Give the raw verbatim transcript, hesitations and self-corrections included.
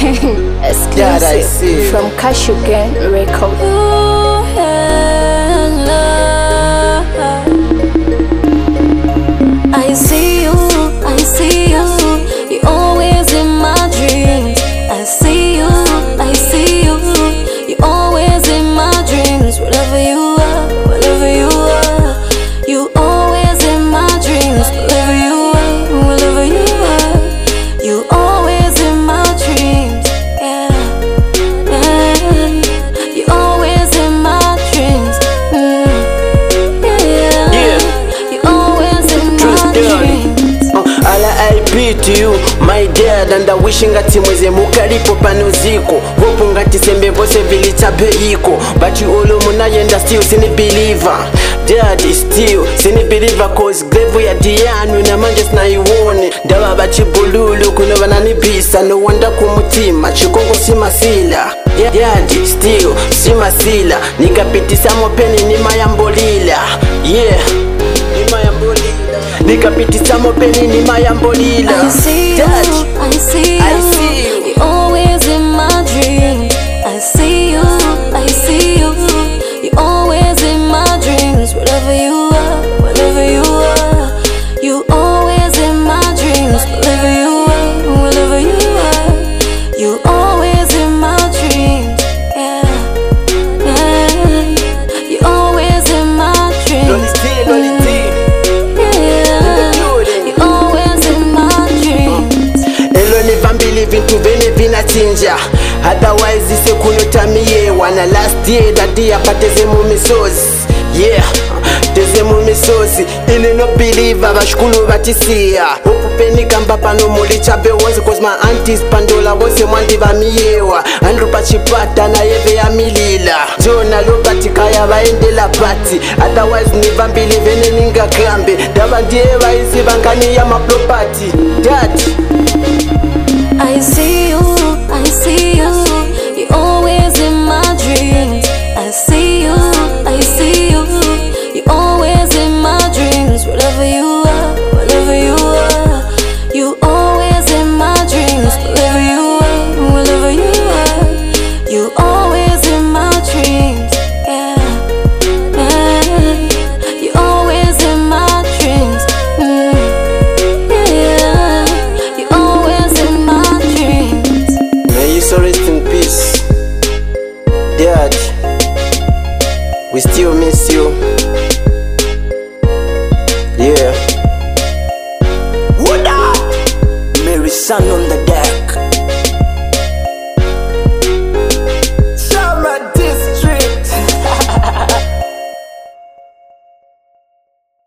That I see. From Cashew Gang Record. I see you, I see you. You're always in my dreams. I see you, I see you. You're always in my dreams. Whatever you are, whatever you are, you always in my dreams. Whatever you are, whatever you are, you always in my dreams. Yeah, yeah. You always in my dreams. Mm. Yeah, Yeah. You always in my dreams. uh, All I be to you, my dad, and I wishing ati mweze mukalipo pano ziko hope ngati sembe vose vilichape iko. But you all munayenda still sini believer. Dad is still sini believer cause grave ya Dianu na manje sinaiwone. Ndawa bachibululu kuno bananibisa no wanda kumutima chikongo simasila. Dad still simasila nikapitisa mopeni ni mayambolila. Yeah, ni mayambolila. Nikapitisa mopeni ni mayambolila. I see you, Dad, I see you, I see you. You're always in my dreams. I see you, I see you. You're always in my dreams. Whatever you are, whatever you are, you always in my dreams. Whatever you are, whatever you are, you always in my dreams. Yeah, yeah. You always in my dreams. Lolity, lolity. You always in my dreams. Elo ni vambili vintu vene vinachinja. Otherwise ise kunotamie wana last year dadi apateze mu misozi. Yeah, teze mu misozi. Ili no believe abashukulu batisia. Opupeni kamba pano muli chape wonse cause my aunties pandola wonse mwandi vamiyewa. Andru pachipata na yeve ya milila. Jona lo patikaya baendela pati. Otherwise ni vambili vene ninga kambe. Daba ndiye baisi bankani ya maplopati. Dad, I see you, I see you. You're always in my dreams. I see you, I see you. You're always in my dreams. Whatever you are, whatever you are, you always in my dreams. Whatever you are, whatever you are, you always in my dreams. Yeah, yeah. You always in my dreams. Mm. Yeah, you always in my dreams. may you so rest in peace. Dad, we still miss